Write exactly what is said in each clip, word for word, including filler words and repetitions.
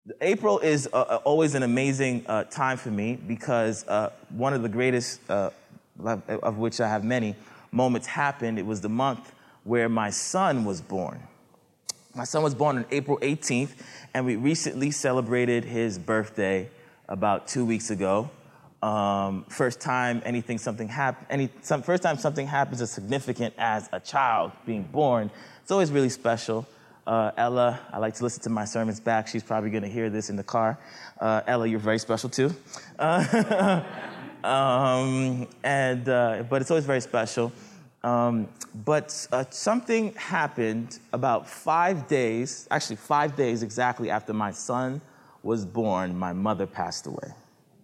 April is uh, uh, always an amazing uh, time for me because uh, one of the greatest, uh, of which I have many, moments happened. It was the month where my son was born. My son was born on April eighteenth, and we recently celebrated his birthday about two weeks ago. Um, first time anything, something hap- any, some, first time something happens as significant as a child being born, it's always really special. Uh, Ella, I like to listen to my sermons back. She's probably going to hear this in the car. Uh, Ella, you're very special too. Uh, um, and uh, but it's always very special. Um, but uh, something happened about five days, actually five days exactly after my son was born. My mother passed away.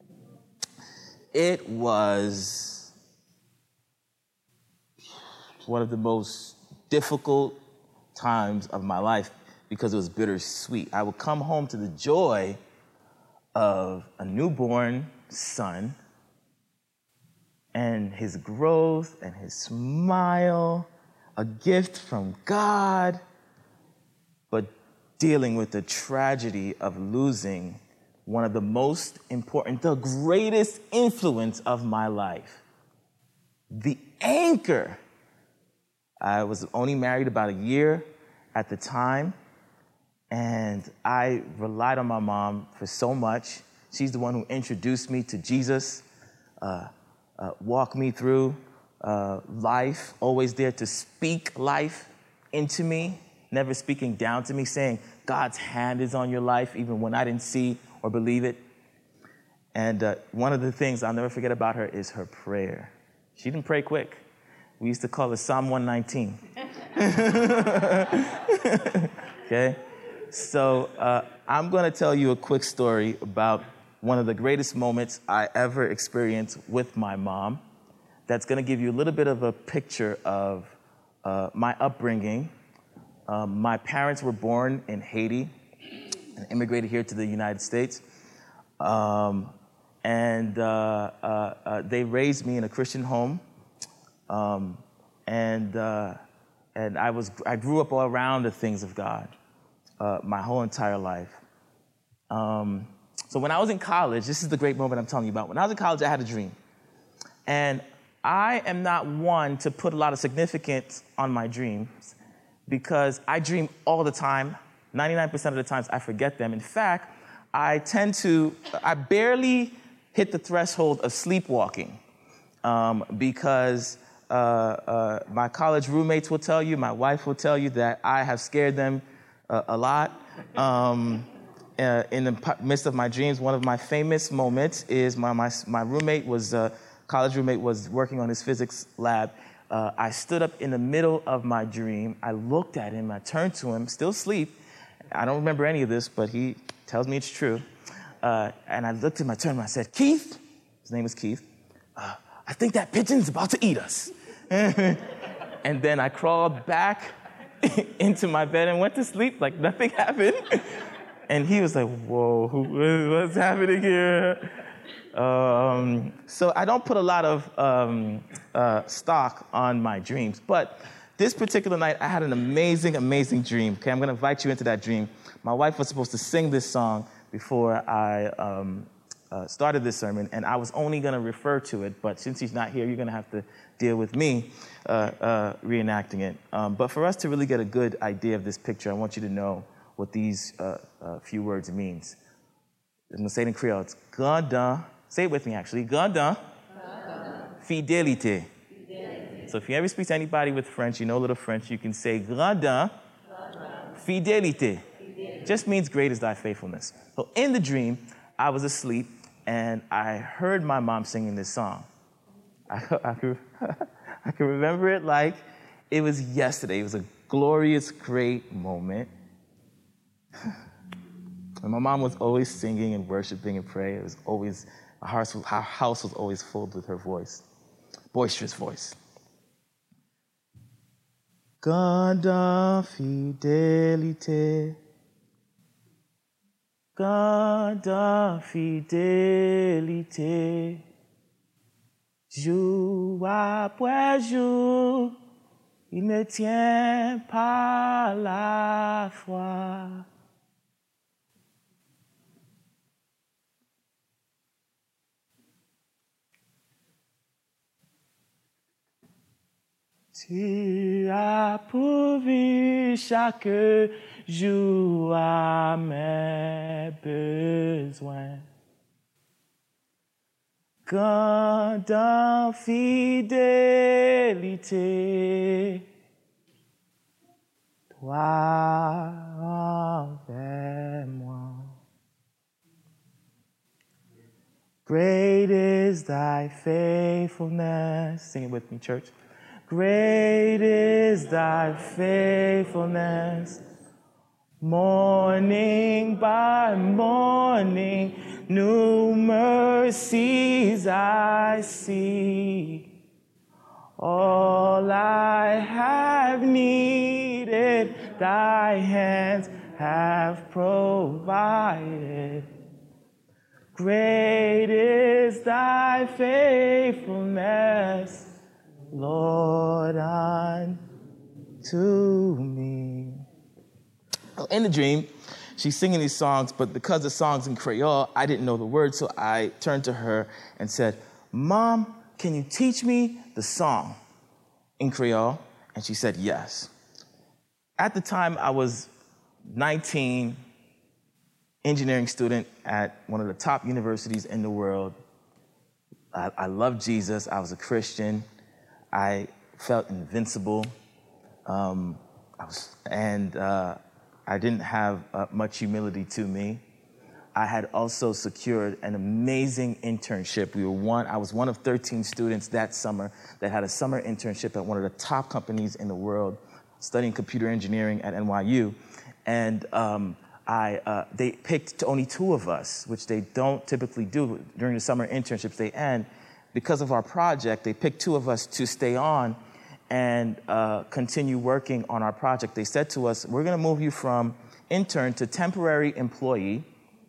It was one of the most difficult times of my life because it was bittersweet. I would come home to the joy of a newborn son and his growth and his smile, a gift from God, but dealing with the tragedy of losing one of the most important, the greatest influence of my life, the anchor. I was only married about a year at the time, and I relied on my mom for so much. She's the one who introduced me to Jesus, uh, uh, walked me through uh, life, always there to speak life into me, never speaking down to me, saying God's hand is on your life, even when I didn't see or believe it. And uh, one of the things I'll never forget about her is her prayer. She didn't pray quick. We used to call it Psalm one nineteen. Okay? So uh, I'm going to tell you a quick story about one of the greatest moments I ever experienced with my mom. That's going to give you a little bit of a picture of uh, my upbringing. Um, my parents were born in Haiti and immigrated here to the United States. Um, and uh, uh, uh, they raised me in a Christian home. Um, and uh, and I was I grew up all around the things of God uh, my whole entire life. Um, so when I was in college, this is the great moment I'm telling you about. When I was in college, I had a dream. And I am not one to put a lot of significance on my dreams because I dream all the time. ninety-nine percent of the times I forget them. In fact, I tend to, I barely hit the threshold of sleepwalking um, because uh, uh, my college roommates will tell you, my wife will tell you that I have scared them uh, a lot. Um, uh, in the midst of my dreams, one of my famous moments is my, my, my roommate was, uh, college roommate was working on his physics lab. Uh, I stood up in the middle of my dream. I looked at him, I turned to him, still asleep. I don't remember any of this, but he tells me it's true. Uh, and I looked at him, I turned to him, I said, Keith, his name is Keith, uh, I think that pigeon's about to eat us. And then I crawled back into my bed and went to sleep like nothing happened. And he was like, whoa, what's happening here? Um, so I don't put a lot of um, uh, stock on my dreams. But this particular night, I had an amazing, amazing dream. Okay, I'm going to invite you into that dream. My wife was supposed to sing this song before I um, uh, started this sermon, and I was only going to refer to it. But since she's not here, you're going to have to deal with me uh, uh, reenacting it. Um, but for us to really get a good idea of this picture, I want you to know what these uh, uh, few words means. I'm going to say it in Creole. It's Gandin. Say it with me, actually. Gandin. Fidélité. Fidélité. So if you ever speak to anybody with French, you know a little French, you can say Gandin. Fidélité. Fidélité. Just means great is thy faithfulness. So in the dream, I was asleep, and I heard my mom singing this song. I, I, could, I could remember it like it was yesterday. It was a glorious, great moment. And my mom was always singing and worshiping and praying. It was always, our house, was, our house was always filled with her voice, boisterous voice. Gandin fidélité, Gandin fidélité, jour après jour, il me tient par la foi. Tu as pourvu chaque jour à mes besoins. Grande en fidélité, toi envers moi. Great is thy faithfulness. Sing it with me, church. Great is thy faithfulness. Morning by morning, new mercies I see. All I have needed, thy hands have provided. Great is thy faithfulness, Lord, unto me. In the dream, she's singing these songs, but because the song's in Creole, I didn't know the words, so I turned to her and said, Mom, can you teach me the song in Creole? And she said, yes. At the time, I was nineteen, engineering student at one of the top universities in the world. I, I loved Jesus. I was a Christian. I felt invincible. Um, I was, and uh, I didn't have uh, much humility to me. I had also secured an amazing internship. We were one, I was one of thirteen students that summer that had a summer internship at one of the top companies in the world, studying computer engineering at N Y U. And um, I, uh, they picked only two of us, which they don't typically do during the summer internships they end. Because of our project, they picked two of us to stay on and uh, continue working on our project. They said to us, we're gonna move you from intern to temporary employee,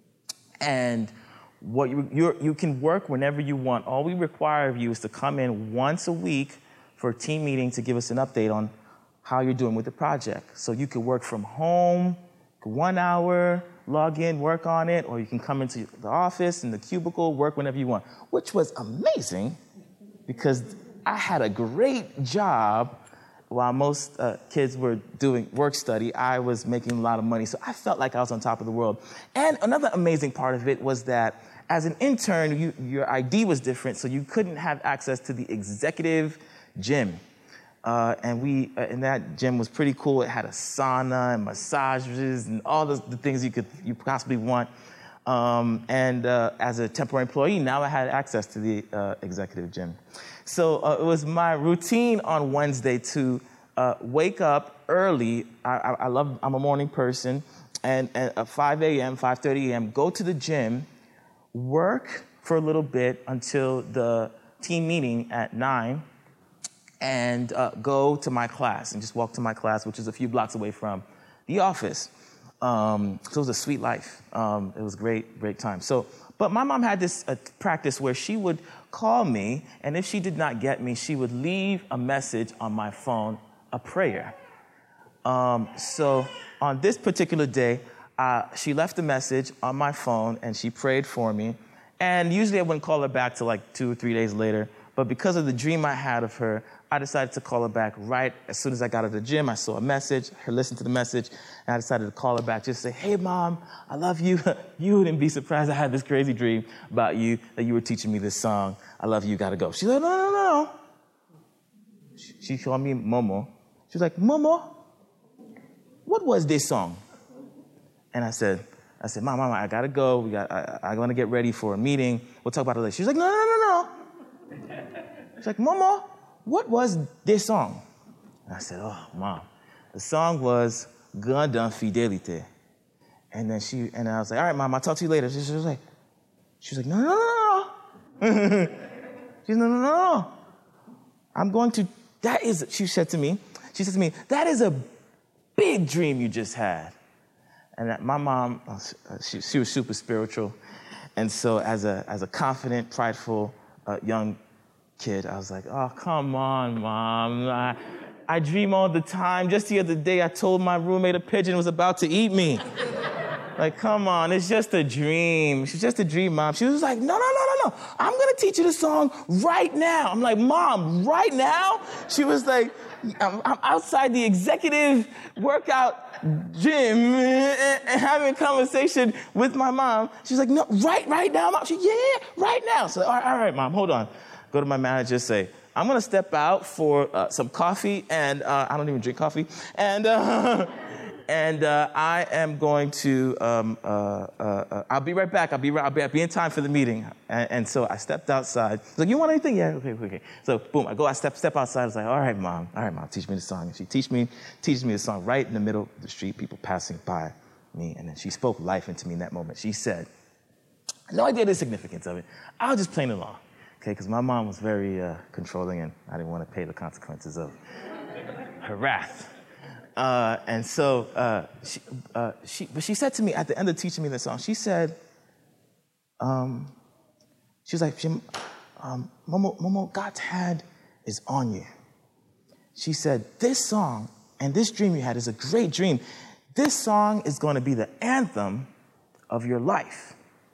and what you, you're, you can work whenever you want. All we require of you is to come in once a week for a team meeting to give us an update on how you're doing with the project. So you could work from home, one hour, log in, work on it, or you can come into the office, in the cubicle, work whenever you want, which was amazing because I had a great job while most uh, kids were doing work study. I was making a lot of money, so I felt like I was on top of the world. And another amazing part of it was that as an intern, you, your I D was different, so you couldn't have access to the executive gym. Uh, and we, uh, and that gym was pretty cool. It had a sauna and massages and all the, the things you could you possibly want. Um, and uh, as a temporary employee, now I had access to the uh, executive gym. So uh, it was my routine on Wednesday to uh, wake up early. I, I, I love, I'm a morning person. And, and at five a m, five thirty a m, go to the gym, work for a little bit until the team meeting at nine, and uh, go to my class and just walk to my class, which is a few blocks away from the office. Um, so it was a sweet life. Um, it was great, great time. So, but my mom had this uh, practice where she would call me, and if she did not get me, she would leave a message on my phone, a prayer. Um, so on this particular day, uh, she left a message on my phone, and she prayed for me. And usually I wouldn't call her back till like two or three days later. But because of the dream I had of her, I decided to call her back right as soon as I got out of the gym. I saw a message, her listened to the message, and I decided to call her back just to say, hey, Mom, I love you. You wouldn't be surprised I had this crazy dream about you, that you were teaching me this song. I love you, gotta go. She's like, no, no, no. She called me Momo. She was like, Momo, what was this song? And I said, I said, Mom, Mom, I gotta go. We got, I, I want to get ready for a meeting. We'll talk about it later. She was like, no, no, no, no. She's like, Momo, what was this song? And I said, oh, Mom. The song was Grande Infidélité. And then she, and I was like, all right, Mom, I'll talk to you later. She, she was like, she was like, no, no, no, no. She's no, no, no, no. I'm going to, that is, she said to me, she said to me, that is a big dream you just had. And that my mom, she, she was super spiritual. And so as a, as a confident, prideful uh, young kid, I was like, oh, come on, Mom. I, I dream all the time. Just the other day, I told my roommate a pigeon was about to eat me. Like, come on, it's just a dream. She's just a dream, Mom. She was like, no, no, no, no, no. I'm going to teach you the song right now. I'm like, Mom, right now? She was like, I'm, I'm outside the executive workout gym and having a conversation with my mom. She's like, no, right, right now, Mom? She, yeah, yeah, right now. So, all right, all right, Mom, hold on. Go to my manager, say, I'm going to step out for uh, some coffee, and uh, I don't even drink coffee, and uh, and uh, I am going to, um, uh, uh, uh, I'll be right back. I'll be right, I'll be, I'll be in time for the meeting. And, and so I stepped outside. She's like, you want anything? Yeah, okay, okay. So boom, I go, I step, step outside. I was like, all right, Mom, all right, Mom, teach me the song. And she teach me, teaches me the song right in the middle of the street, people passing by me. And then she spoke life into me in that moment. She said, no idea the significance of it. I was just playing along. Okay, because my mom was very uh, controlling, and I didn't want to pay the consequences of her wrath. Uh, and so, uh, she, uh, she, but she said to me at the end of teaching me the song, she said, um, she was like, um, Momo, Momo, God's hand is on you. She said, this song and this dream you had is a great dream. This song is going to be the anthem of your life.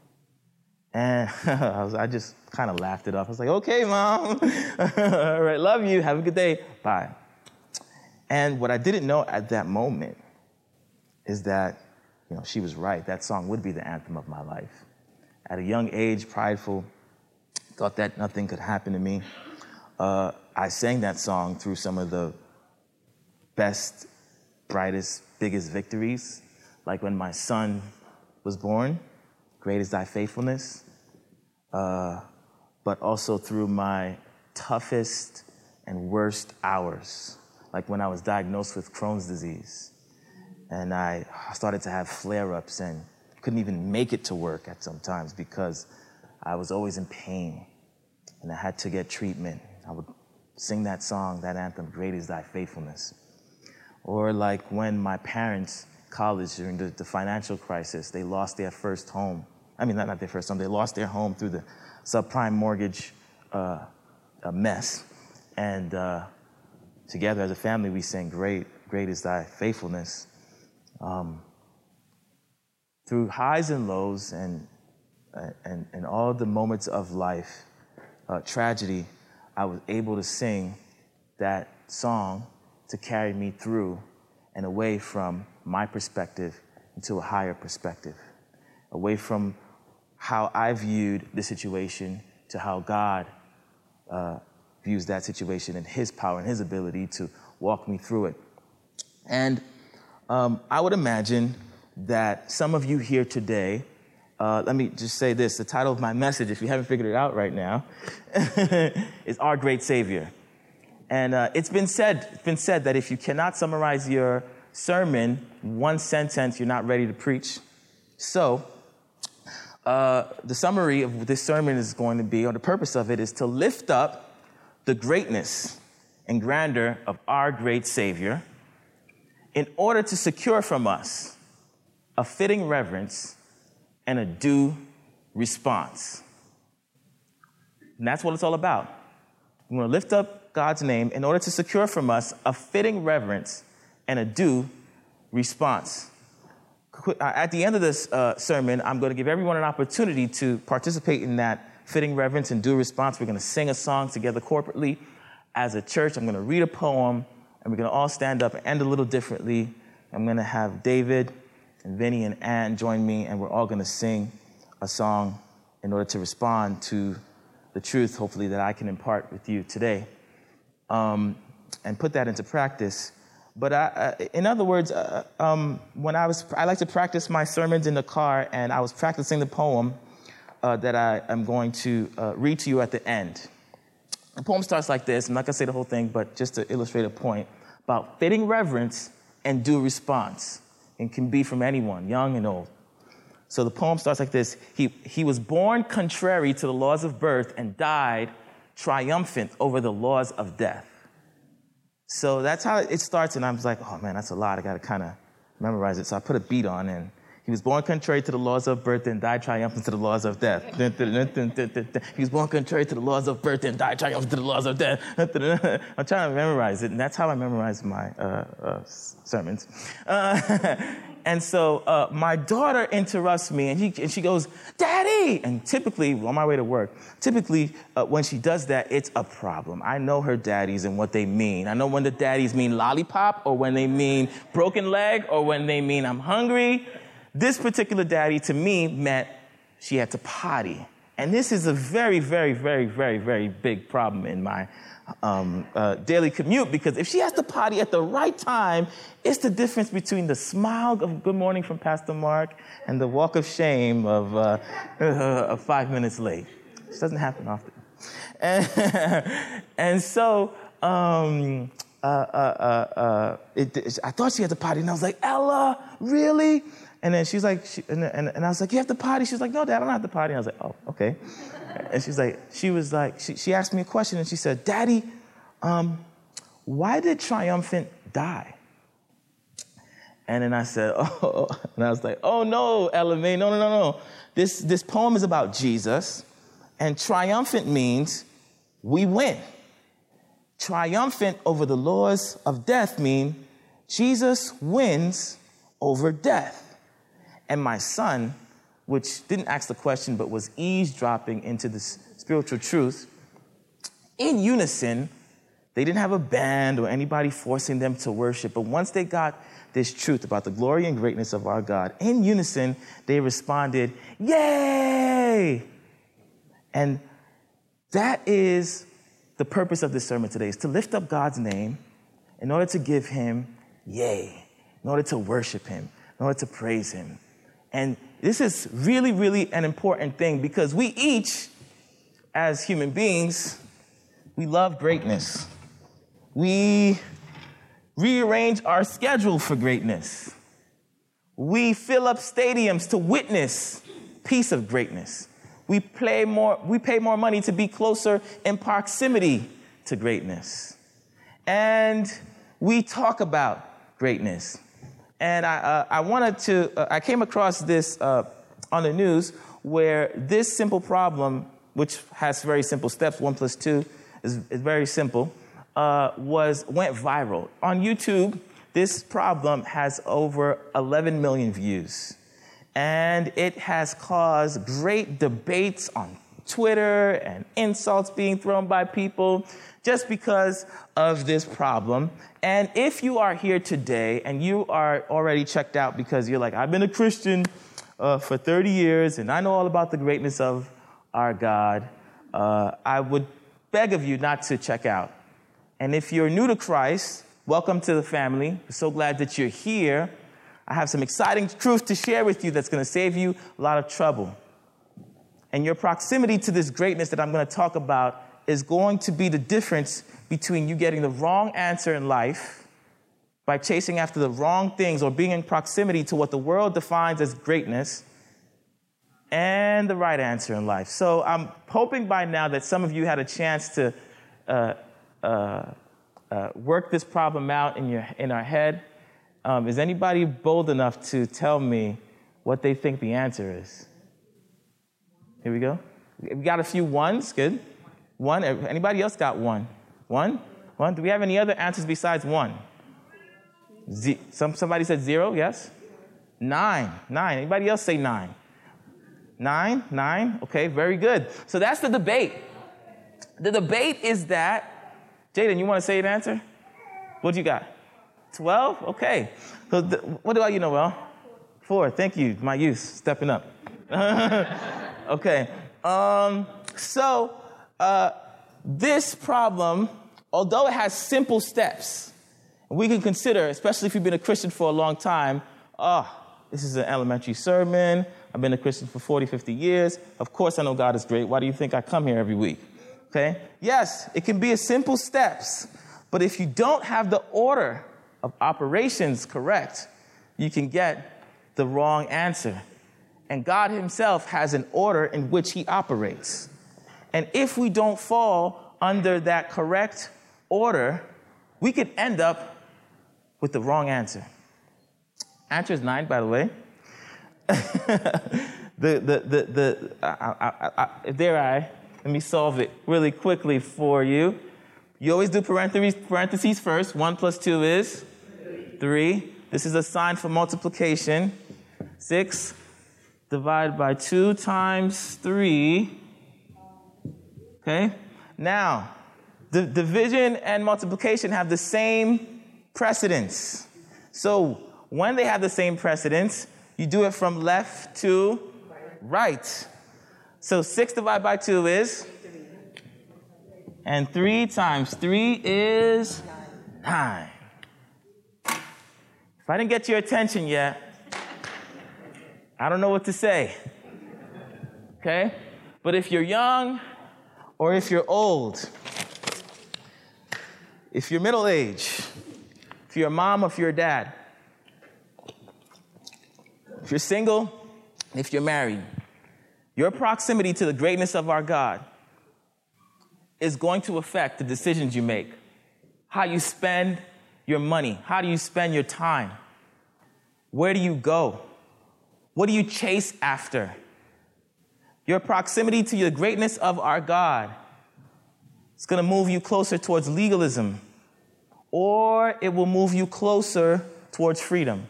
And I, was, I just kind of laughed it off. I was like, okay, Mom. All right, love you. Have a good day. Bye. And what I didn't know at that moment is that, you know, she was right. That song would be the anthem of my life. At a young age, prideful, thought that nothing could happen to me. Uh, I sang that song through some of the best, brightest, biggest victories, like when my son was born. Great is thy faithfulness, uh, but also through my toughest and worst hours, like when I was diagnosed with Crohn's disease, and I started to have flare-ups and couldn't even make it to work at some times because I was always in pain, and I had to get treatment. I would sing that song, that anthem, Great is thy faithfulness. Or like when my parents, college, during the, the financial crisis, they lost their first home. I mean, not, not their first home, they lost their home through the subprime mortgage uh, a mess. And uh, together as a family, we sang, Great, great is thy faithfulness. Um, through highs and lows and, and, and all the moments of life, uh, tragedy, I was able to sing that song to carry me through and away from my perspective into a higher perspective, away from how I viewed the situation to how God uh, views that situation and his power and his ability to walk me through it. And um, I would imagine that some of you here today, uh, let me just say this, the title of my message, if you haven't figured it out right now, is Our Great Savior. And uh, it's been said, it's been said that if you cannot summarize your sermon in one sentence, you're not ready to preach. So uh, the summary of this sermon is going to be, or the purpose of it is to lift up the greatness and grandeur of our great Savior in order to secure from us a fitting reverence and a due response. And that's what it's all about. We want to lift up God's name in order to secure from us a fitting reverence and a due response. At the end of this uh, sermon, I'm going to give everyone an opportunity to participate in that fitting reverence and due response. We're going to sing a song together corporately as a church. I'm going to read a poem, and we're going to all stand up and end a little differently. I'm going to have David and Vinny and Ann join me, and we're all going to sing a song in order to respond to the truth, hopefully, that I can impart with you today, um, and put that into practice. But I, uh, in other words, uh, um, when I was, I like to practice my sermons in the car, and I was practicing the poem uh, that I am going to uh, read to you at the end. The poem starts like this. I'm not going to say the whole thing, but just to illustrate a point about fitting reverence and due response. It can be from anyone, young and old. So the poem starts like this. He, he was born contrary to the laws of birth and died triumphant over the laws of death. So that's how it starts, and I was like, oh man, that's a lot. I got to kind of memorize it. So I put a beat on, and he was born contrary to the laws of birth and died triumphant to the laws of death. He was born contrary to the laws of birth and died triumphant to the laws of death. I'm trying to memorize it, and that's how I memorize my uh, uh, sermons. Uh, And so uh, my daughter interrupts me, and, he, and she goes, Daddy! And typically, on my way to work, typically uh, when she does that, it's a problem. I know her daddies and what they mean. I know when the daddies mean lollipop, or when they mean broken leg, or when they mean I'm hungry. This particular daddy, to me, meant she had to potty. And this is a very, very, very, very, very big problem in my um, uh, daily commute, because if she has to potty at the right time, it's the difference between the smile of good morning from Pastor Mark and the walk of shame of, uh, of five minutes late. This doesn't happen often. And, and so um, uh, uh, uh, uh, it, it, I thought she had to potty, and I was like, Ella, really? And then she's like, she, and, and, and I was like, you have to potty? She was like, no, Dad, I don't have to potty. And I was like, oh, okay. And she's like, she was like, she, she asked me a question, and she said, Daddy, um, why did Triumphant die? And then I said, oh, and I was like, oh no, Ella May, no, no, no, no. This, this poem is about Jesus, and triumphant means we win. Triumphant over the laws of death mean Jesus wins over death. And my son, which didn't ask the question but was eavesdropping into this spiritual truth, in unison, they didn't have a band or anybody forcing them to worship, but once they got this truth about the glory and greatness of our God, in unison, they responded, yay! And that is the purpose of this sermon today, is to lift up God's name in order to give him yay, in order to worship him, in order to praise him. And this is really, really an important thing, because we each, as human beings, we love greatness. We rearrange our schedule for greatness. We fill up stadiums to witness piece of greatness. We play more, we pay more money to be closer in proximity to greatness. And we talk about greatness. And I, uh, I wanted to, uh, I came across this uh, on the news, where this simple problem, which has very simple steps, one plus two is, is very simple, uh, was went viral. On YouTube, this problem has over eleven million views. And it has caused great debates on Twitter and insults being thrown by people just because of this problem. And if you are here today and you are already checked out because you're like, I've been a Christian uh, for thirty years and I know all about the greatness of our God, uh, I would beg of you not to check out. And if you're new to Christ, welcome to the family. We're so glad that you're here. I have some exciting truth to share with you that's going to save you a lot of trouble. And your proximity to this greatness that I'm going to talk about is going to be the difference between you getting the wrong answer in life by chasing after the wrong things or being in proximity to what the world defines as greatness, and the right answer in life. So I'm hoping by now that some of you had a chance to uh, uh, uh, work this problem out in your in our head. Um, is anybody bold enough to tell me what they think the answer is? Here we go. We got a few ones. Good. One. Anybody else got one? One? One? Do we have any other answers besides one? Z- Some, somebody said zero, yes? Nine. Nine. Anybody else say nine? Nine? Nine? Okay, very good. So that's the debate. The debate is that, Jaden, you want to say an answer? What you got? twelve? Okay. So th- what about you, Noel? Four. Thank you, my youth, stepping up. Okay. Um, so uh, this problem, although it has simple steps, we can consider, especially if you've been a Christian for a long time, oh, this is an elementary sermon. I've been a Christian for forty, fifty years. Of course I know God is great. Why do you think I come here every week? Okay? Yes, it can be a simple steps, but if you don't have the order of operations correct, you can get the wrong answer. And God himself has an order in which he operates. And if we don't fall under that correct order, we could end up with the wrong answer. Answer is nine, by the way. the, the, the, the, I, I, I, dare I, let me solve it really quickly for you. You always do parentheses, parentheses first. One plus two is three. This is a sign for multiplication. six divided by two times three. Okay? Now, the division and multiplication have the same precedence. So when they have the same precedence, you do it from left to right. So six divided by two is? And three times three is nine. If I didn't get your attention yet, I don't know what to say. Okay? But if you're young or if you're old, if you're middle-aged, if you're a mom or if you're a dad, if you're single, if you're married, your proximity to the greatness of our God is going to affect the decisions you make, how you spend your money, how do you spend your time, where do you go, what do you chase after. Your proximity to the greatness of our God is going to move you closer towards legalism, or it will move you closer towards freedom.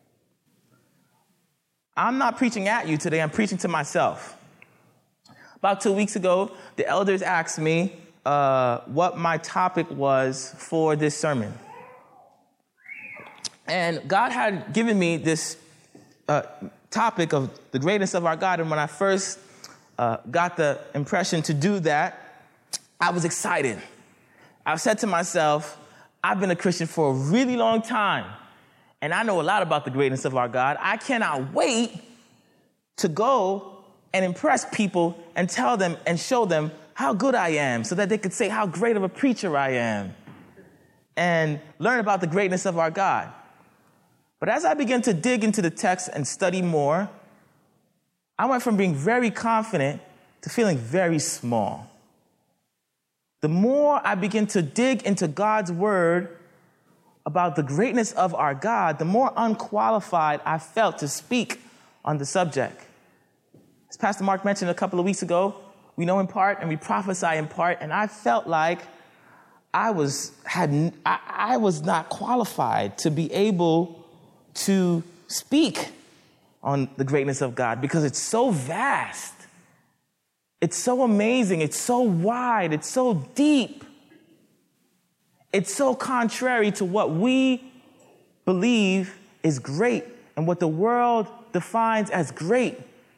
I'm not preaching at you today, I'm preaching to myself. About two weeks ago, the elders asked me uh, what my topic was for this sermon. And God had given me this uh, topic of the greatness of our God, and when I first uh, got the impression to do that, I was excited. I said to myself, I've been a Christian for a really long time, and I know a lot about the greatness of our God. I cannot wait to go and impress people and tell them and show them how good I am so that they could say how great of a preacher I am and learn about the greatness of our God. But as I began to dig into the text and study more, I went from being very confident to feeling very small. The more I begin to dig into God's word about the greatness of our God, the more unqualified I felt to speak on the subject. As Pastor Mark mentioned a couple of weeks ago, we know in part and we prophesy in part, and I felt like I was had I, I was not qualified to be able to speak on the greatness of God because it's so vast. It's so amazing. It's so wide. It's so deep. It's so contrary to what we believe is great and what the world defines as great.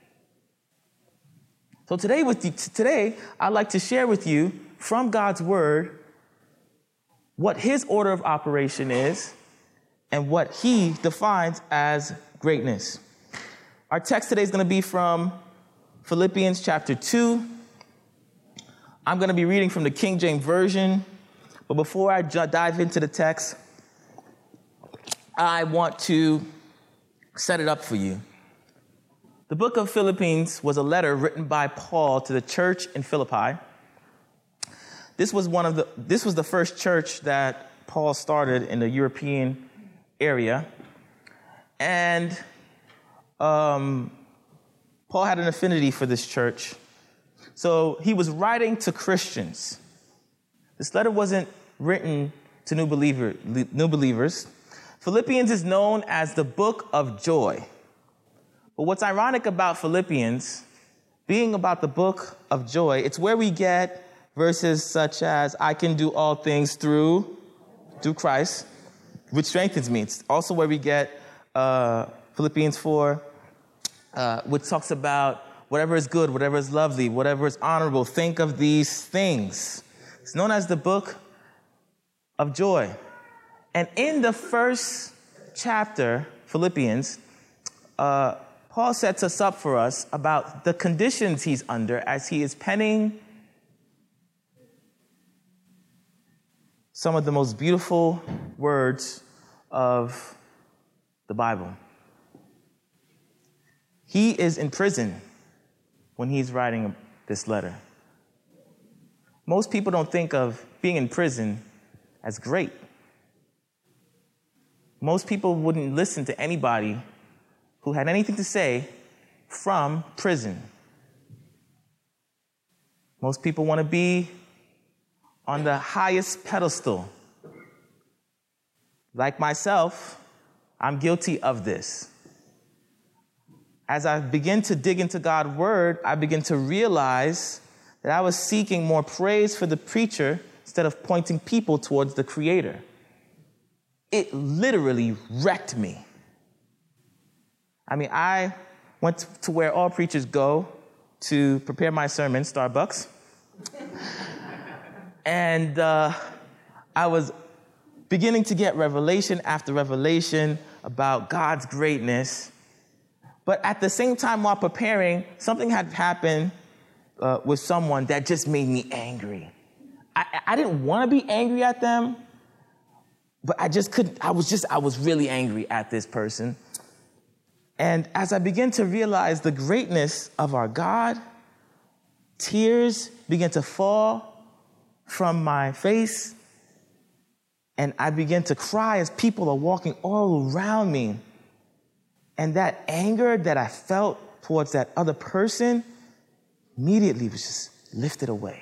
So today, with you, today, I'd like to share with you from God's word what his order of operation is and what he defines as greatness. Our text today is going to be from Philippians chapter two. I'm going to be reading from the King James Version. But before I j- dive into the text, I want to set it up for you. The book of Philippians was a letter written by Paul to the church in Philippi. This was one of the this was the first church that Paul started in the European area. And um, Paul had an affinity for this church. So he was writing to Christians. This letter wasn't written to new believer, new believers. Philippians is known as the book of joy. But what's ironic about Philippians being about the book of joy, it's where we get verses such as, I can do all things through, through Christ, which strengthens me. It's also where we get uh, Philippians four, uh, which talks about whatever is good, whatever is lovely, whatever is honorable, think of these things. It's known as the book of joy. And in the first chapter, Philippians, uh, Paul sets us up for us about the conditions he's under as he is penning some of the most beautiful words of the Bible. He is in prison when he's writing this letter. Most people don't think of being in prison as great. Most people wouldn't listen to anybody who had anything to say from prison. Most people want to be on the highest pedestal. Like myself, I'm guilty of this. As I begin to dig into God's word, I begin to realize that I was seeking more praise for the preacher instead of pointing people towards the Creator. It literally wrecked me. I mean, I went to where all preachers go to prepare my sermon, Starbucks. and uh, I was beginning to get revelation after revelation about God's greatness. But at the same time, while preparing, something had happened uh, with someone that just made me angry. I, I didn't want to be angry at them, but I just couldn't. I was just, I was really angry at this person. And as I began to realize the greatness of our God, tears began to fall from my face. And I began to cry as people are walking all around me. And that anger that I felt towards that other person immediately was just lifted away.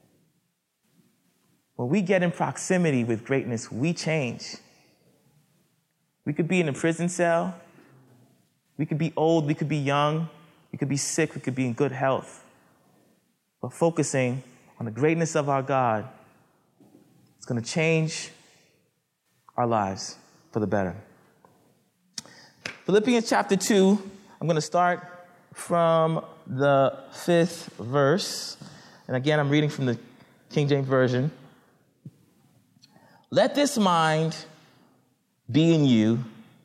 When we get in proximity with greatness, we change. We could be in a prison cell. We could be old. We could be young. We could be sick. We could be in good health. But focusing on the greatness of our God, it's going to change our lives for the better. Philippians chapter two, I'm going to start from the fifth verse. And again, I'm reading from the King James Version. Let this mind be in you,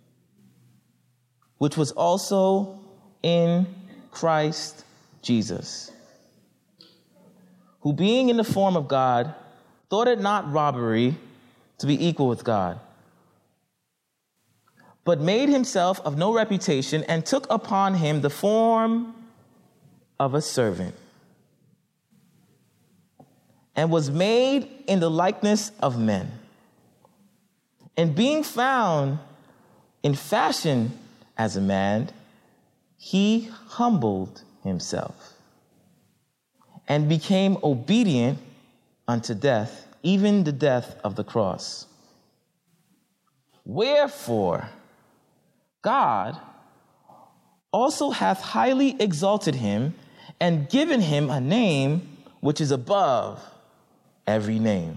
which was also in Christ Jesus, who being in the form of God, thought it not robbery to be equal with God, but made himself of no reputation and took upon him the form of a servant, and was made in the likeness of men. And being found in fashion as a man, he humbled himself and became obedient unto death, even the death of the cross. Wherefore, God also hath highly exalted him and given him a name which is above every name,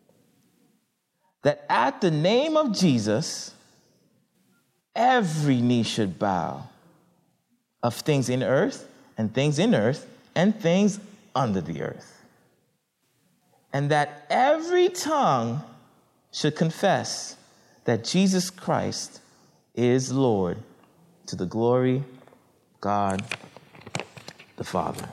that at the name of Jesus, every knee should bow, of things in earth and things in earth and things under the earth, and that every tongue should confess that Jesus Christ is Lord, to the glory of God the Father.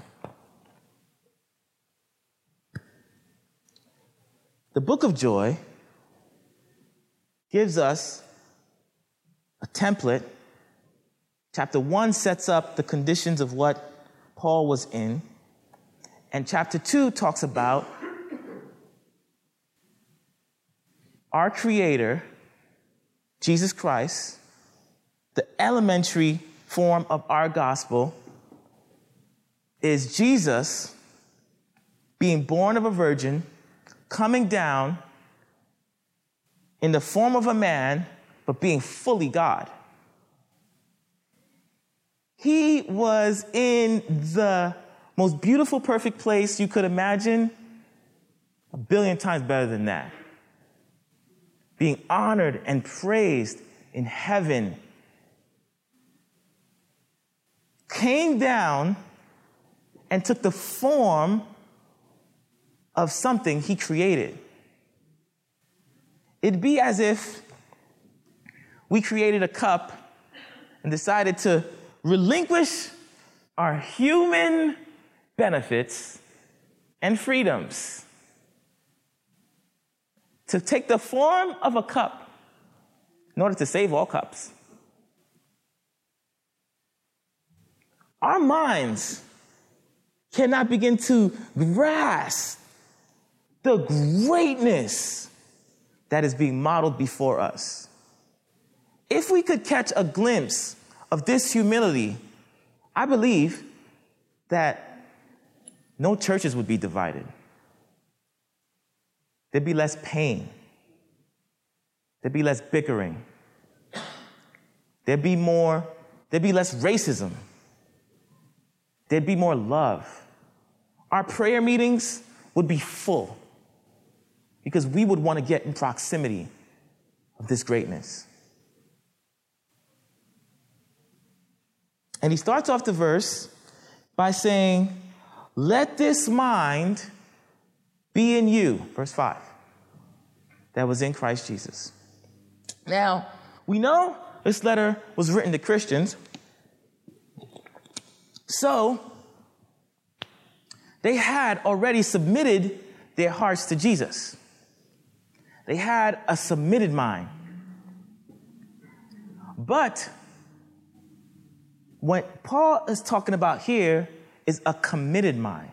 The book of joy gives us a template. Chapter one sets up the conditions of what Paul was in. And chapter two talks about our Creator, Jesus Christ, the elementary form of our gospel is Jesus being born of a virgin, coming down in the form of a man, but being fully God. He was in the most beautiful, perfect place you could imagine, a billion times better than that. Being honored and praised in heaven. Came down and took the form of something he created. It'd be as if we created a cup and decided to relinquish our human benefits and freedoms to take the form of a cup in order to save all cups. Our minds cannot begin to grasp the greatness that is being modeled before us. If we could catch a glimpse of this humility, I believe that no churches would be divided. There'd be less pain. There'd be less bickering. There'd be more, there'd be less racism. There'd be more love. Our prayer meetings would be full because we would want to get in proximity of this greatness. And he starts off the verse by saying, let this mind be in you, verse five, that was in Christ Jesus. Now, we know this letter was written to Christians, so they had already submitted their hearts to Jesus. They had a submitted mind. But what Paul is talking about here is a committed mind.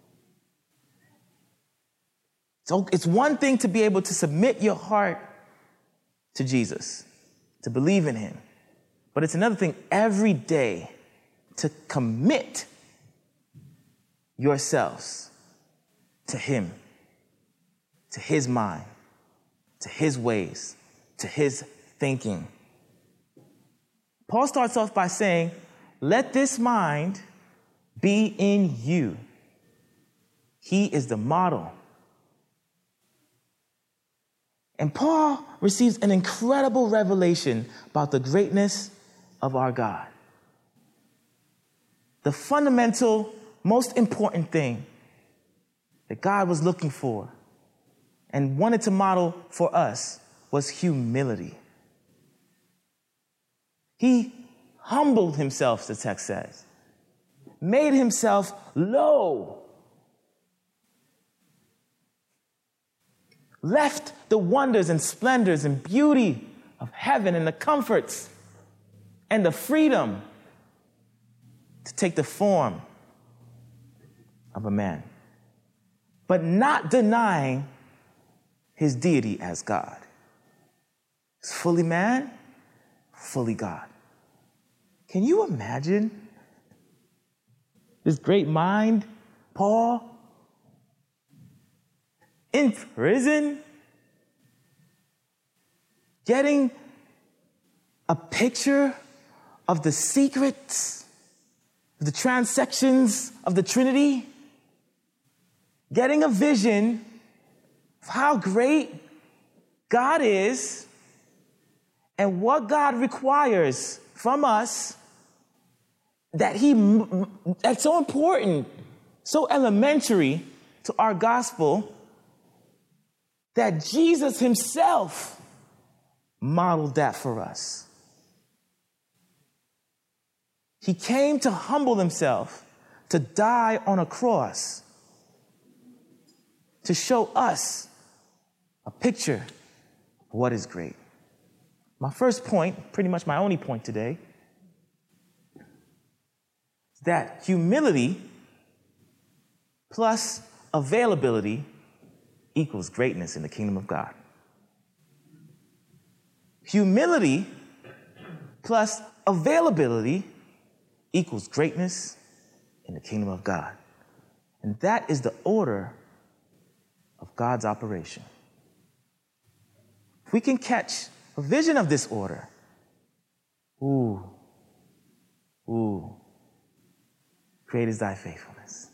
So it's one thing to be able to submit your heart to Jesus, to believe in him. But it's another thing every day to commit yourselves to him, to his mind, to his ways, to his thinking. Paul starts off by saying, let this mind be in you. He is the model. And Paul receives an incredible revelation about the greatness of our God. The fundamental, most important thing that God was looking for and wanted to model for us was humility. He humbled himself, the text says, made himself low, left the wonders and splendors and beauty of heaven and the comforts and the freedom to take the form of a man, but not denying his deity as God. He's fully man, fully God. Can you imagine this great mind, Paul, in prison, getting a picture of the secrets, the transections of the Trinity, getting a vision of how great God is and what God requires from us, that he, that's so important, so elementary to our gospel, that Jesus himself modeled that for us. He came to humble himself, to die on a cross, to show us a picture of what is great. My first point, pretty much my only point today, is that humility plus availability equals greatness in the kingdom of God. Humility plus availability equals greatness in the kingdom of God. And that is the order of God's operation. If we can catch a vision of this order, ooh, ooh, great is thy faithfulness.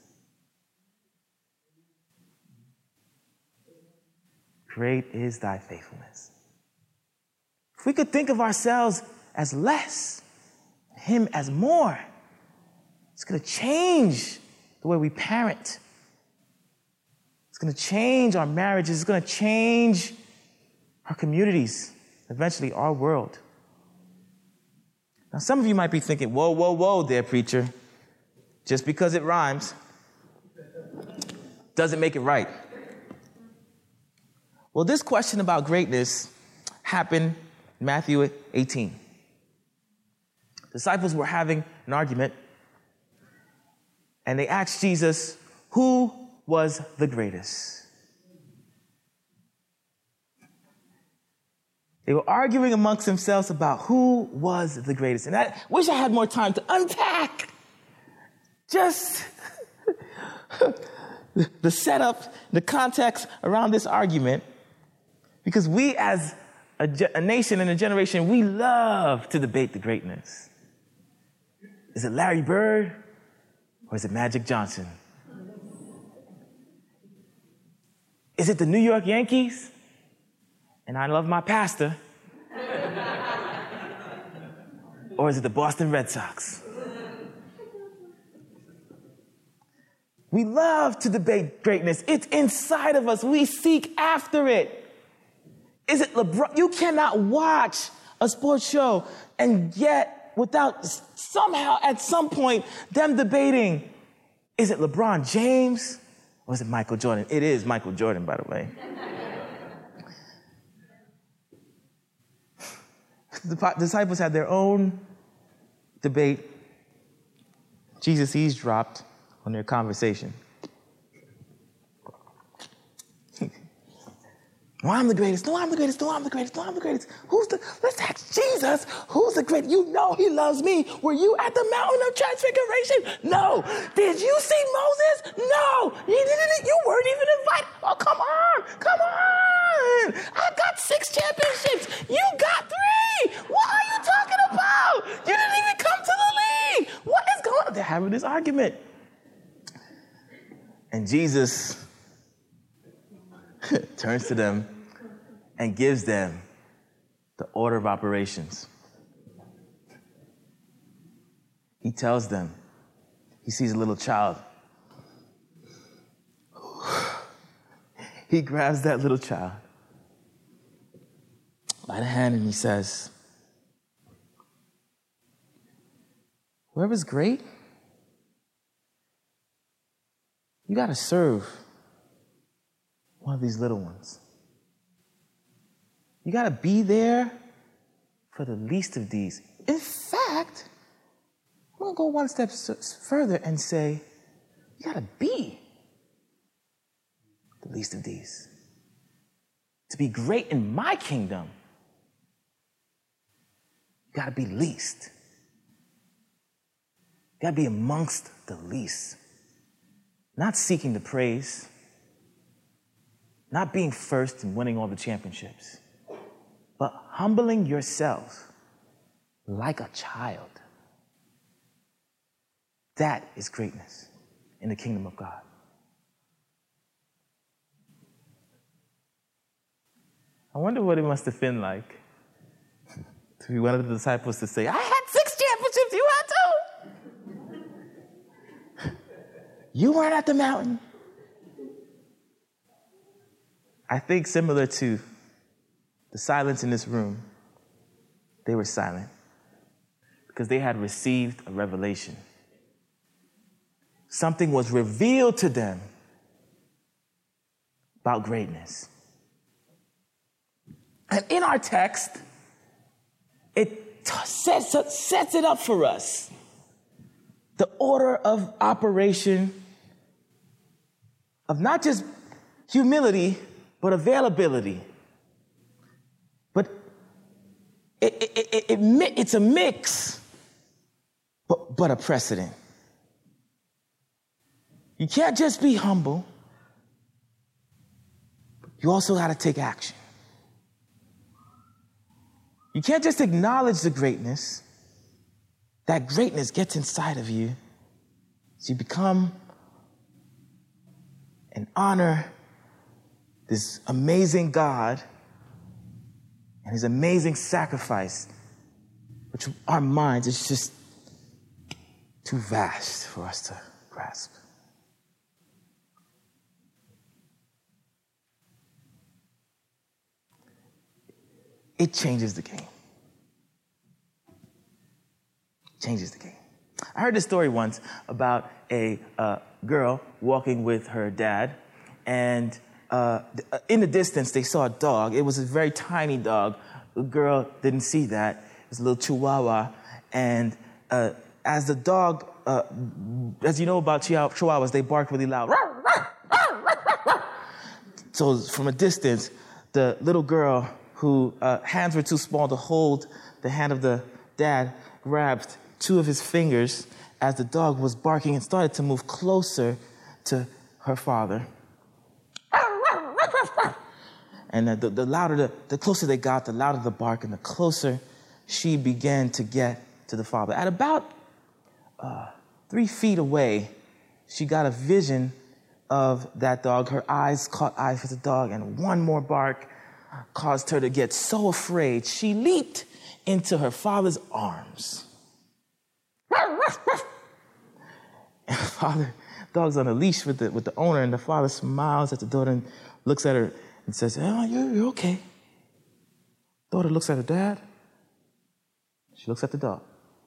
Great is thy faithfulness. If we could think of ourselves as less, him as more, it's going to change the way we parent. It's going to change our marriages. It's going to change our communities, eventually our world. Now, some of you might be thinking, whoa, whoa, whoa there, preacher. Just because it rhymes doesn't make it right. Well, this question about greatness happened in Matthew eighteen. Disciples were having an argument, and they asked Jesus, who was the greatest? They were arguing amongst themselves about who was the greatest. And I wish I had more time to unpack just the setup, the context around this argument, because we as a, ge- a nation and a generation, we love to debate the greatness. Is it Larry Bird or is it Magic Johnson? Is it the New York Yankees? And I love my pastor. Or is it the Boston Red Sox? We love to debate greatness. It's inside of us. We seek after it. Is it LeBron? You cannot watch a sports show and yet without somehow at some point them debating, is it LeBron James or is it Michael Jordan? It is Michael Jordan, by the way. The disciples had their own debate. Jesus eavesdropped on their conversation. No, I'm the greatest. No, I'm the greatest. No, I'm the greatest. No, I'm the greatest. Who's the, let's ask Jesus, who's the greatest? You know he loves me. Were you at the mountain of transfiguration? No. Did you see Moses? No. You didn't, you weren't even invited. Oh, come on. Come on. I got six championships. You got three. What are you talking about? You didn't even come to the league. What is going on? They're having this argument. And Jesus turns to them and gives them the order of operations. He tells them, he sees a little child. He grabs that little child by the hand and he says, whoever's great, you got to serve one of these little ones. You got to be there for the least of these. In fact, I'm going to go one step further and say, you got to be the least of these. To be great in my kingdom, you got to be least. You got to be amongst the least. Not seeking the praise, not being first and winning all the championships, but humbling yourself like a child. That is greatness in the kingdom of God. I wonder what it must have been like to be one of the disciples to say, I had six championships, you had two. You weren't at the mountain. I think similar to the silence in this room, they were silent because they had received a revelation. Something was revealed to them about greatness. And in our text, it t- sets, sets it up for us. The order of operation of not just humility, but availability. But it, it, it, it, it, it's a mix, but, but a precedent. You can't just be humble. You also got to take action. You can't just acknowledge the greatness. That greatness gets inside of you. So you become and honor this amazing God and his amazing sacrifice, which our minds is just too vast for us to grasp. It changes the game. Changes the game. I heard this story once about a uh, girl walking with her dad, and uh, in the distance they saw a dog. It was a very tiny dog. The girl didn't see that. It was a little chihuahua, and uh, as the dog, uh, as you know about chihuahuas, they bark really loud. So from a distance, the little girl, whose uh, hands were too small to hold the hand of the dad, grabbed two of his fingers as the dog was barking and started to move closer to her father. And the, the louder, the, the closer they got, the louder the bark, and the closer she began to get to the father. At about uh, three feet away, she got a vision of that dog. Her eyes caught eyes with the dog, and one more bark caused her to get so afraid, she leaped into her father's arms. And the father, dog's on a leash with the, with the owner, and the father smiles at the daughter and looks at her and says, oh, you're, you're okay. Daughter looks at her dad. She looks at the dog.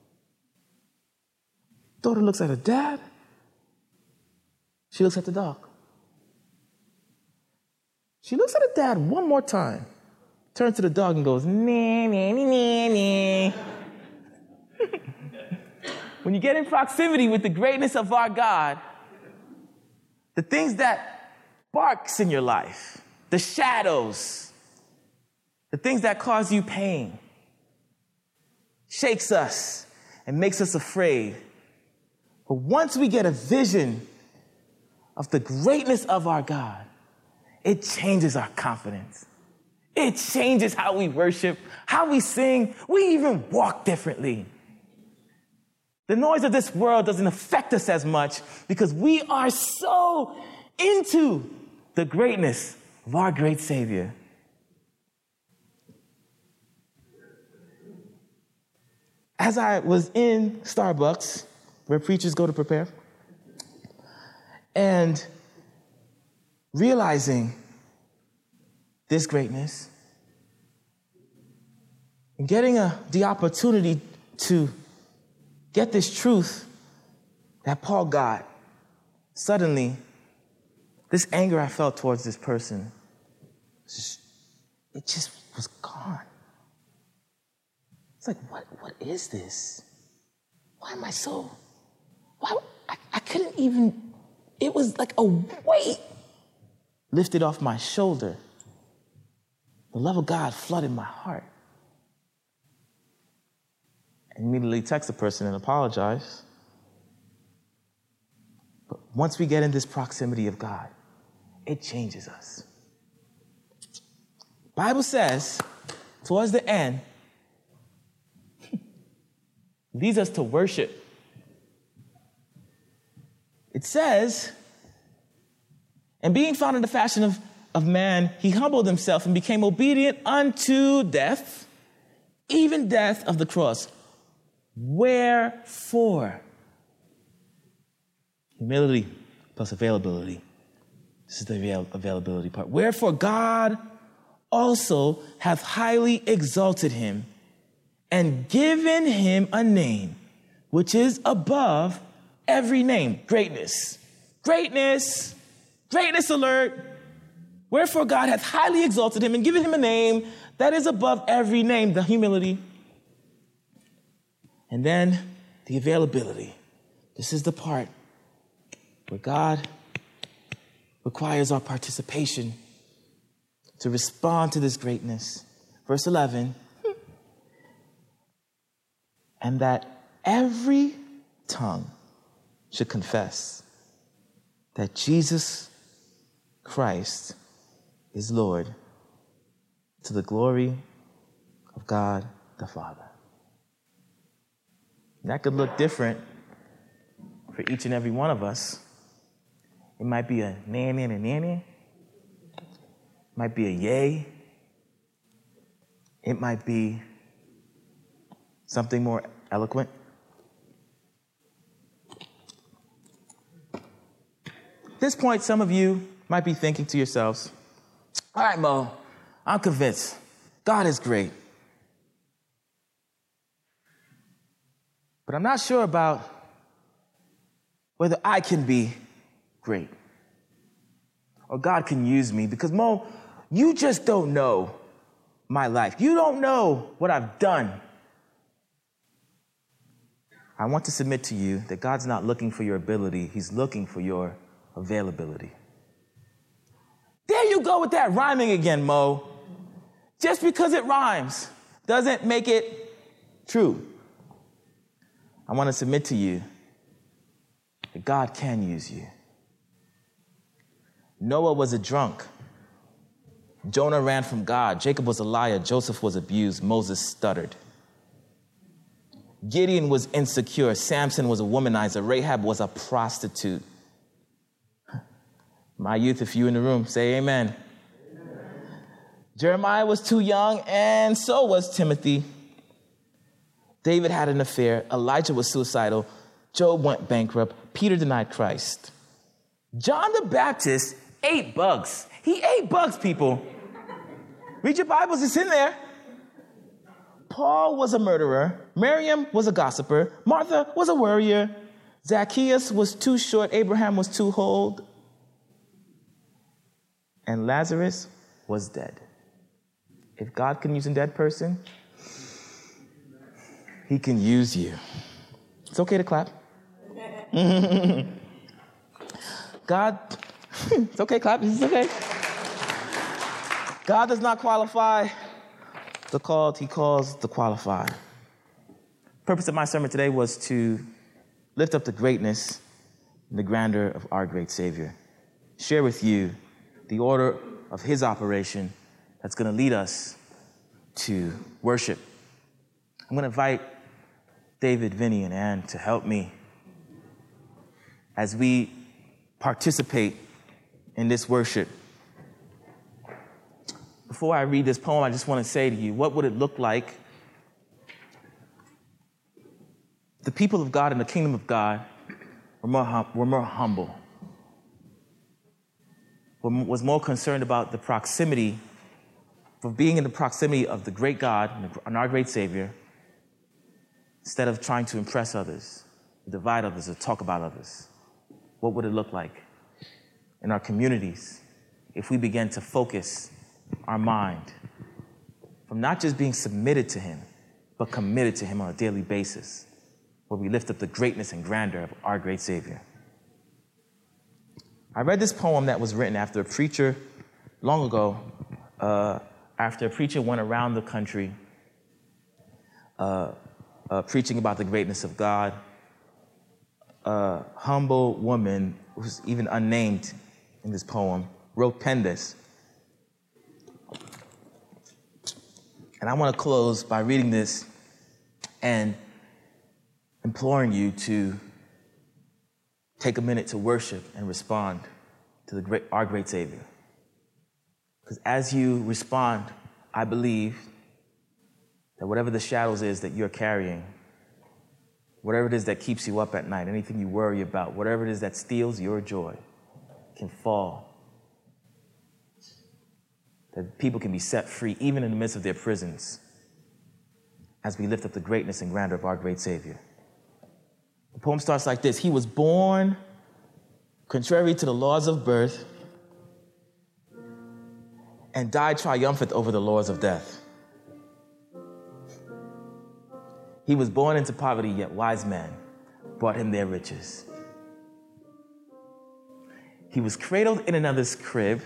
Daughter looks at her dad. She looks at the dog. She looks at her dad one more time, turns to the dog and goes, nah, nah, nah, nah, nah. When you get in proximity with the greatness of our God, the things that barks in your life, the shadows, the things that cause you pain, shakes us and makes us afraid. But once we get a vision of the greatness of our God, it changes our confidence. It changes how we worship, how we sing. We even walk differently. The noise of this world doesn't affect us as much because we are so into the greatness of our great Savior. As I was in Starbucks, where preachers go to prepare, and realizing this greatness, and getting a, the opportunity to get this truth that Paul got, suddenly, this anger I felt towards this person, just, it just was gone. It's like, what, what is this? Why am I so, why, I, I couldn't even, it was like a weight lifted off my shoulder. The love of God flooded my heart. I immediately text the person and apologize. But once we get in this proximity of God, it changes us. Bible says, towards the end, leads us to worship. It says, and being found in the fashion of, of man, he humbled himself and became obedient unto death, even death of the cross. Wherefore? Humility plus availability. This is the avail- availability part. Wherefore God also hath highly exalted him and given him a name which is above every name. Greatness. Greatness. Greatness alert. Wherefore God hath highly exalted him and given him a name that is above every name. The humility. And then the availability. This is the part where God requires our participation to respond to this greatness. Verse eleven. And that every tongue should confess that Jesus Christ is Lord, to the glory of God the Father. That could look different for each and every one of us. It might be a nanny and a nanny. It might be a yay. It might be something more eloquent. At this point, some of you might be thinking to yourselves, all right, Mo, I'm convinced. God is great. But I'm not sure about whether I can be great or God can use me, because Mo, you just don't know my life. You don't know what I've done. I want to submit to you that God's not looking for your ability. He's looking for your availability. There you go with that rhyming again, Mo. Just because it rhymes doesn't make it true. I want to submit to you that God can use you. Noah was a drunk Jonah ran from God. Jacob was a liar. Joseph was abused. Moses stuttered. Gideon was insecure. Samson was a womanizer. Rahab was a prostitute. My youth, if you in the room, say amen. Amen. Jeremiah was too young, and so was Timothy. David had an affair. Elijah was suicidal. Job went bankrupt. Peter denied Christ. John the Baptist ate bugs. He ate bugs, people. Read your Bibles, it's in there. Paul was a murderer. Miriam was a gossiper. Martha was a worrier. Zacchaeus was too short. Abraham was too old. And Lazarus was dead. If God can use a dead person, he can use you. It's okay to clap. God, it's okay, clap. It's okay. God does not qualify the called, he calls the qualified. The purpose of my sermon today was to lift up the greatness and the grandeur of our great Savior. Share with you the order of his operation that's going to lead us to worship. I'm going to invite David, Vinny, and Ann to help me as we participate in this worship. Before I read this poem, I just want to say to you, what would it look like? The people of God in the kingdom of God were more, hum- were more humble, were, was more concerned about the proximity, of being in the proximity of the great God and our great Savior, instead of trying to impress others, divide others, or talk about others. What would it look like in our communities if we began to focus our mind from not just being submitted to him, but committed to him on a daily basis, where we lift up the greatness and grandeur of our great Savior? I read this poem that was written after a preacher long ago, uh, after a preacher went around the country uh, uh, preaching about the greatness of God. A humble woman, who's even unnamed in this poem, wrote penned this. And I want to close by reading this and imploring you to take a minute to worship and respond to the great, our great Savior. Because as you respond, I believe that whatever the shadows is that you're carrying, whatever it is that keeps you up at night, anything you worry about, whatever it is that steals your joy, can fall. That people can be set free, even in the midst of their prisons, as we lift up the greatness and grandeur of our great Savior. The poem starts like this. He was born contrary to the laws of birth and died triumphant over the laws of death. He was born into poverty, yet wise men brought him their riches. He was cradled in another's crib,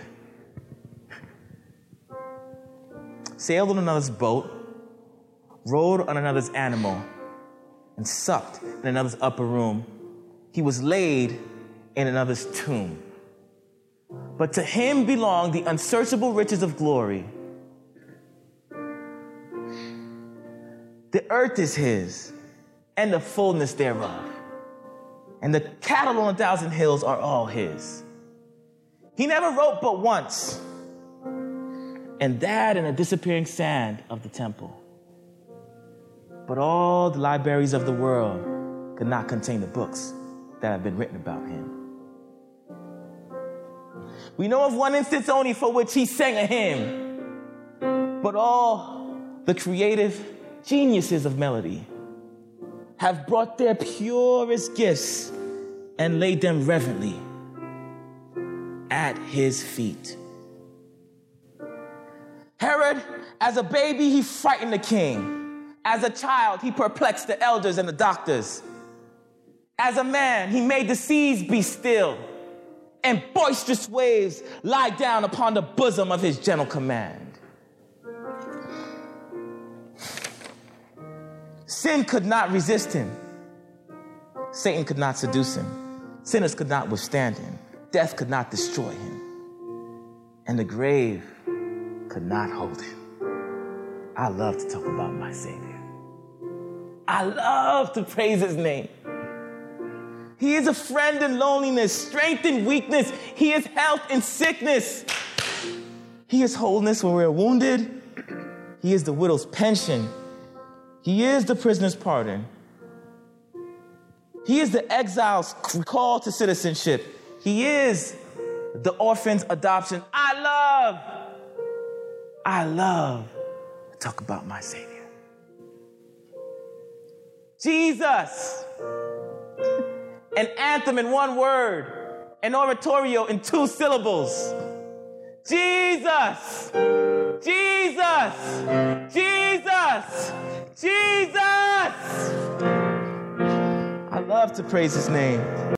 sailed on another's boat, rode on another's animal, and supped in another's upper room. He was laid in another's tomb. But to him belong the unsearchable riches of glory. The earth is his, and the fullness thereof. And the cattle on a thousand hills are all his. He never wrote but once, and that in the disappearing sand of the temple. But all the libraries of the world could not contain the books that have been written about him. We know of one instance only for which he sang a hymn, but all the creative geniuses of melody have brought their purest gifts and laid them reverently at his feet. Herod, as a baby, he frightened the king. As a child, he perplexed the elders and the doctors. As a man, he made the seas be still, and boisterous waves lie down upon the bosom of his gentle command. Sin could not resist him. Satan could not seduce him. Sinners could not withstand him. Death could not destroy him. And the grave could not hold him. I love to talk about my Savior. I love to praise his name. He is a friend in loneliness, strength in weakness. He is health in sickness. He is wholeness when we're wounded. He is the widow's pension. He is the prisoner's pardon. He is the exile's call to citizenship. He is the orphan's adoption. I love, I love to talk about my Savior. Jesus. An anthem in one word. An oratorio in two syllables. Jesus. Jesus. Jesus. Jesus. I love to praise his name.